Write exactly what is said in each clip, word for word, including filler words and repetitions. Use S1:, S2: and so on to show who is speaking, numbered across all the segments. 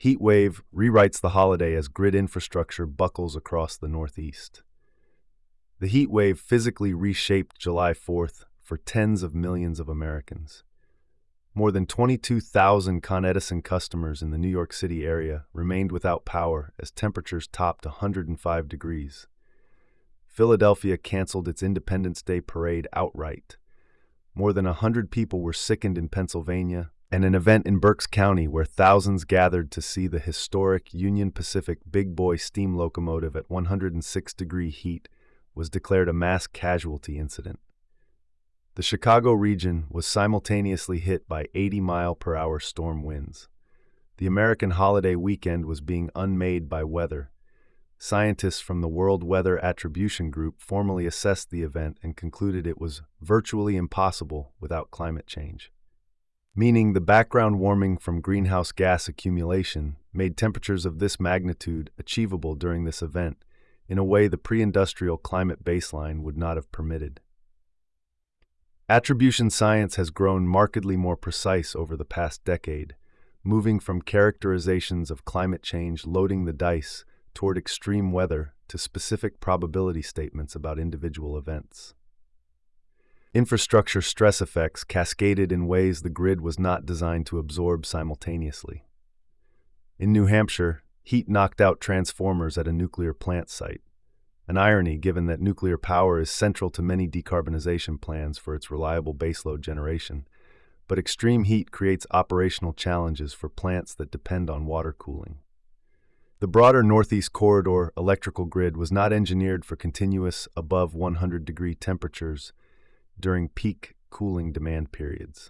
S1: Heat wave rewrites the holiday as grid infrastructure buckles across the Northeast. The heat wave physically reshaped July fourth for tens of millions of Americans. More than twenty-two thousand Con Edison customers in the New York City area remained without power as temperatures topped one hundred five degrees. Philadelphia canceled its Independence Day parade outright. More than one hundred people were sickened in Pennsylvania, and an event in Berks County where thousands gathered to see the historic Union Pacific Big Boy steam locomotive at one hundred six degree heat was declared a mass casualty incident. The Chicago region was simultaneously hit by eighty mile per hour storm winds. The American holiday weekend was being unmade by weather. Scientists from the World Weather Attribution Group formally assessed the event and concluded it was virtually impossible without climate change. Meaning the background warming from greenhouse gas accumulation made temperatures of this magnitude achievable during this event in a way the pre-industrial climate baseline would not have permitted. Attribution science has grown markedly more precise over the past decade, moving from characterizations of climate change loading the dice toward extreme weather to specific probability statements about individual events. Infrastructure stress effects cascaded in ways the grid was not designed to absorb simultaneously. In New Hampshire, heat knocked out transformers at a nuclear plant site, an irony given that nuclear power is central to many decarbonization plans for its reliable baseload generation, but extreme heat creates operational challenges for plants that depend on water cooling. The broader Northeast Corridor electrical grid was not engineered for continuous above one hundred degree temperatures during peak cooling demand periods.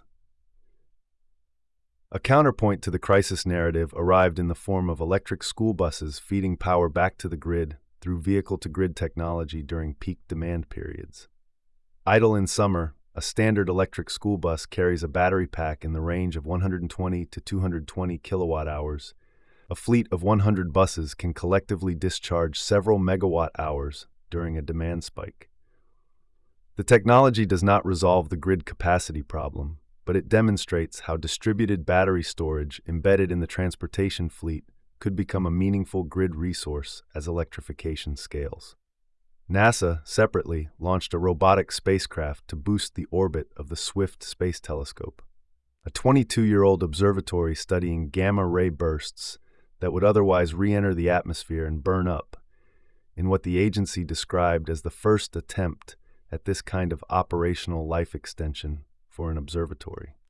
S1: A counterpoint to the crisis narrative arrived in the form of electric school buses feeding power back to the grid through vehicle-to-grid technology during peak demand periods. Idle in summer, a standard electric school bus carries a battery pack in the range of one hundred twenty to two hundred twenty kilowatt hours. A fleet of one hundred buses can collectively discharge several megawatt hours during a demand spike. The technology does not resolve the grid capacity problem, but it demonstrates how distributed battery storage embedded in the transportation fleet could become a meaningful grid resource as electrification scales. NASA, separately, launched a robotic spacecraft to boost the orbit of the Swift Space Telescope, a twenty-two-year-old observatory studying gamma-ray bursts that would otherwise re-enter the atmosphere and burn up, in what the agency described as the first attempt at this kind of operational life extension for an observatory.